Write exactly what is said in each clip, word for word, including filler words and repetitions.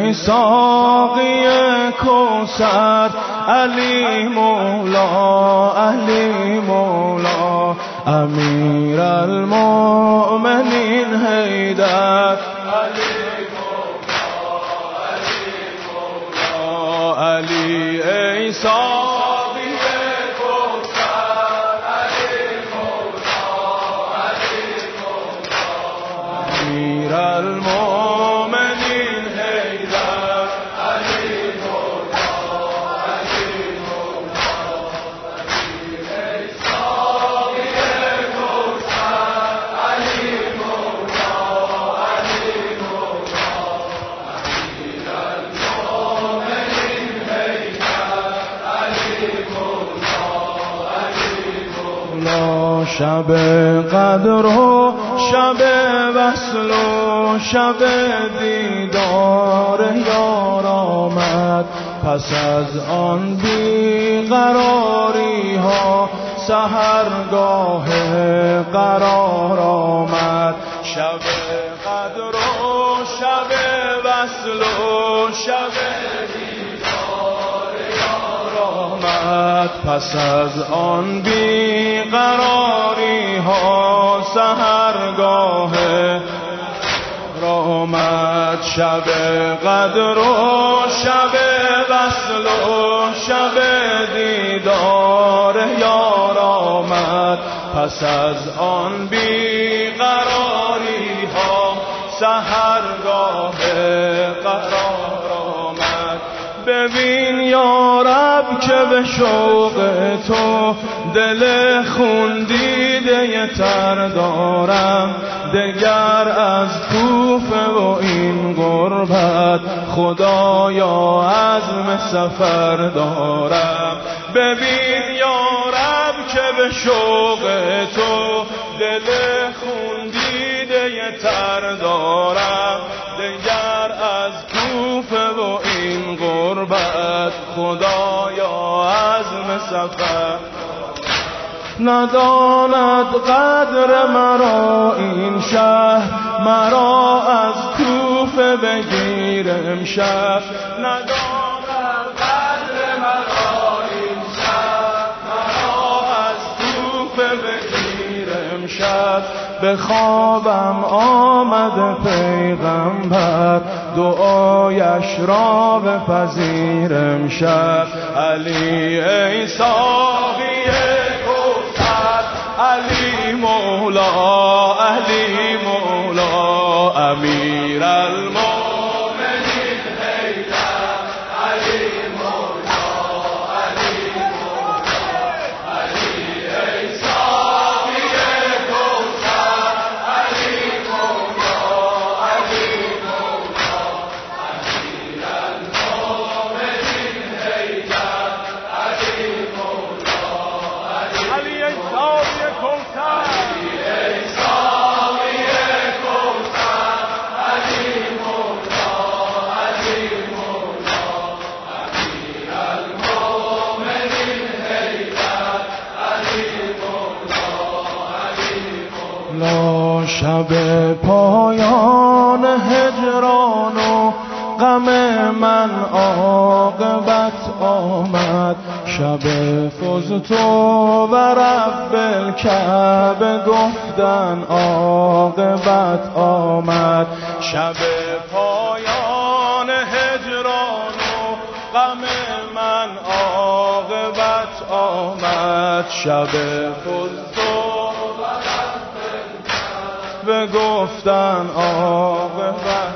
ای ساقی کوثر، علی مولا علی مولا، امیر المؤمنین حیدر، علی مولا علی مولا، علی ای ساقی کوثر، علی مولا علی مولا، امیر المؤمنین حیدر، علی مولا علی مولا، علی ای ساقی کوثر، علی مولا علی مولا، امیر المؤمنین حیدر، علی مولا علی مولا. شب قدر و شب وصل و شب دیدار یار آمد، پس از آن بیقراری ها سحرگاه قرار آمد. شب قدر و شب وصل و شب دیدار یار آمد، پس از آن بیقراری ها سحرگاه آمد. شب قدر و شب وصل و شب دیدار یار آمد، پس از آن بیقراری ها سحرگاه قرار آمد. ببین یا رب که به شوق تو دل خون دیده تر دارم، دگر از کوفه و این غربت خدایا عزم سفر دارم. ببین یا رب که به شوق تو دل خون دیده تر دارم، دگر از کوفه و این غربت خدایا عزم سفر. نداند قدر مرا این شهر، مرا از کوفه بگیر امشب. نداند قدر مرا این شهر، مرا از کوفه بگیر امشب. به خوابم آمد پیغمبر، دعایش را بپذیر امشب. علی ای ساقی کوثر، علی مولا علی مولا، امیر المؤمنین حیدر، علی مولا علی مولا، علی ای ساقی کوثر، علی مولا علی مولا، امیر المؤمنین حیدر، علی مولا علی مولا، علی ای ساقی کوثر، علی ای ساقی کوثر، علی مولا علی مولا، امیر المؤمنین حیدر، علی مولا علی مولا. شب پایان هجران و غم من عاقبت آمد، شب فزت و رب الکعبه گفتن عاقبت آمد. شب پایان هجران و غم من عاقبت آمد، شب فزت و رب الکعبه گفتن عاقبت.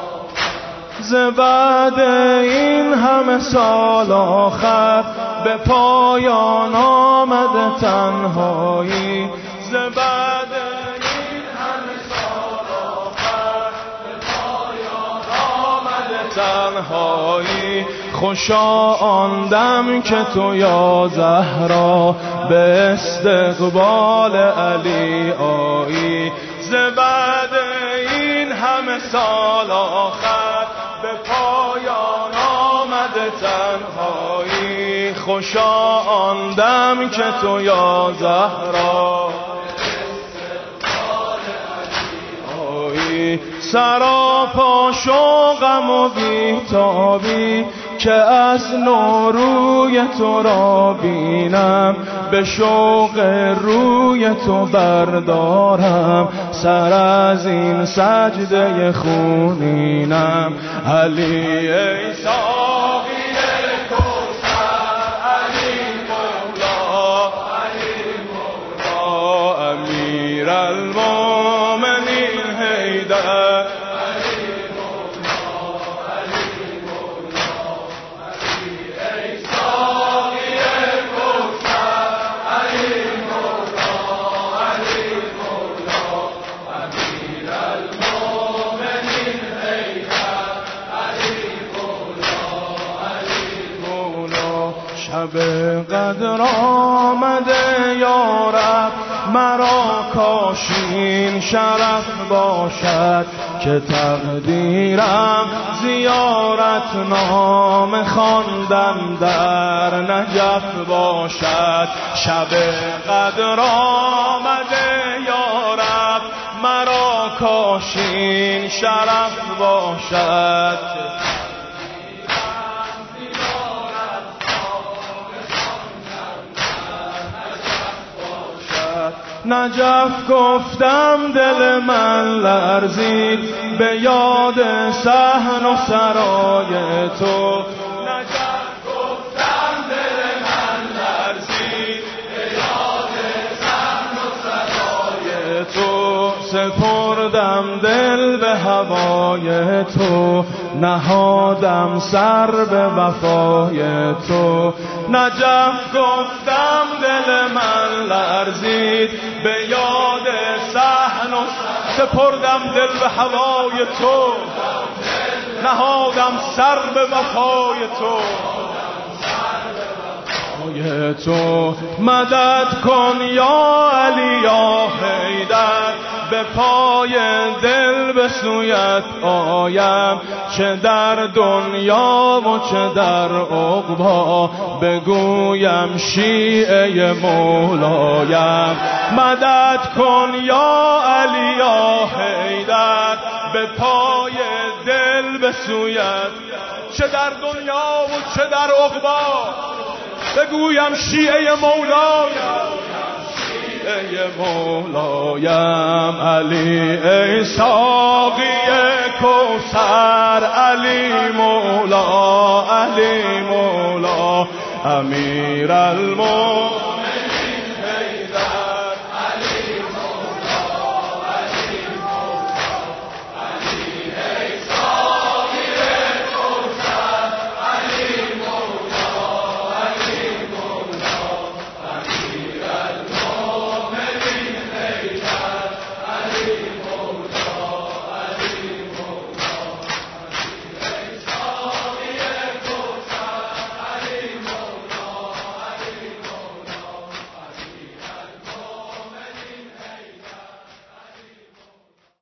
ز بعد این همه سال آخر به پایان آمد تنهایی، ز بعد این همه سال آخر به پایان آمد تنهایی. خوشا آن دم که تو یا زهرا به استقبال علی آیی، ز بعد این همه سال آخر به پایان آمد تنهایی. خوشا آن دم که تو یا زهرا سراپا شوقم و بیتابی که از نوروی تو را بینم، به شوق روی تو بردارم سر از این سجده خونینم. علی ای ساقی کوثر، علی مولا، علی مولا، امیر المومنین حیدر، شب قدر آمده یارب، مرا کاشین شرف باشد که تقدیرم زیارت نام خواندن در نجف باشد. شب قدر آمده یارب، مرا کاشین شرف باشد. نجف گفتم دل من لرزید به یاد صحن و سرای تو. نجف گفتم دل من لرزید به یاد صحن و سرای تو. سپردم دل به هوای تو، نهادم سر به وفای تو. نجف گفتم دل من لرزید به یاد صحن و سپردم دل به هوای تو، نهادم سر به وفای تو. تو مدد کن یا علی یا حیدر، به پای دل به سویت آیم، چه در دنیا و چه در عقبا بگویم شیعه مولایم. مدد کن یا علی یا حیدر، به پای دل به سویت، چه در دنیا و چه در عقبا بگویم شیعه مولایم، شیعه مولایم. علی ای ساقی کوثر، علی مولا، علی مولا، امیر المومنین.